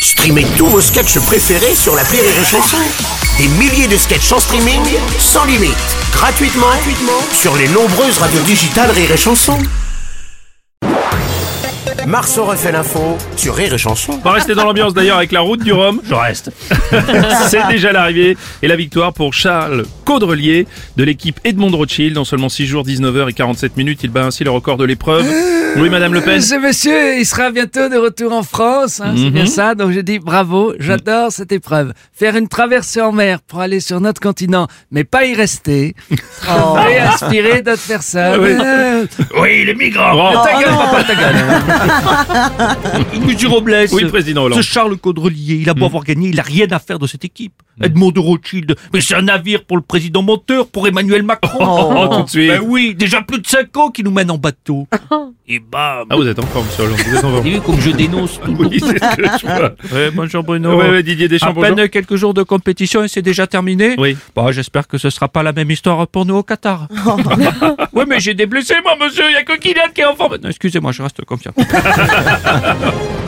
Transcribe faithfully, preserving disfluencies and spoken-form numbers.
Streamez tous vos sketchs préférés sur l'appli Rire et Chanson. Des milliers de sketchs en streaming, sans limite, gratuitement, gratuitement sur les nombreuses radios digitales Rire et Chanson. Marceau refait l'info sur Rire et Chanson. On va rester dans l'ambiance d'ailleurs avec la route du Rhum. Je reste. C'est déjà l'arrivée et la victoire pour Charles Caudrelier de l'équipe Edmond Rothschild. En seulement six jours, dix-neuf heures quarante-sept minutes, il bat ainsi le record de l'épreuve. Oui, Madame Le Pen. Ce monsieur, il sera bientôt de retour en France, hein, mm-hmm. C'est bien ça. Donc je dis bravo, j'adore mm. cette épreuve. Faire une traversée en mer pour aller sur notre continent, mais pas y rester. Oh. Et inspirer d'autres personnes. Oui, euh... oui les migrants. Oh, ta gueule, papa, ta gueule. Monsieur Robles, oui, président Hollande. Ce Charles Caudrelier, il a beau avoir gagné, il a rien à faire de cette équipe. Mm. Edmond de Rothschild, mais c'est un navire pour le président Monteur, pour Emmanuel Macron. Oh, oh, tout de suite. Ben oui, déjà plus de cinq ans qu'il nous mène en bateau. Et bam. Ah, vous êtes en forme, monsieur Hollande. Vous êtes en forme. Vous avez vu comme je dénonce tout. Oui, c'est ce que je vois. Ouais, bonjour Bruno. Ouais, ouais, Didier Deschamps, à bonjour. peine quelques jours de compétition et c'est déjà terminé. Oui. Bon, j'espère que ce sera pas la même histoire pour nous au Qatar. Oui, mais j'ai des blessés, moi, monsieur. Il y a que Kylian qui est en forme. Non, excusez-moi, je reste confiant.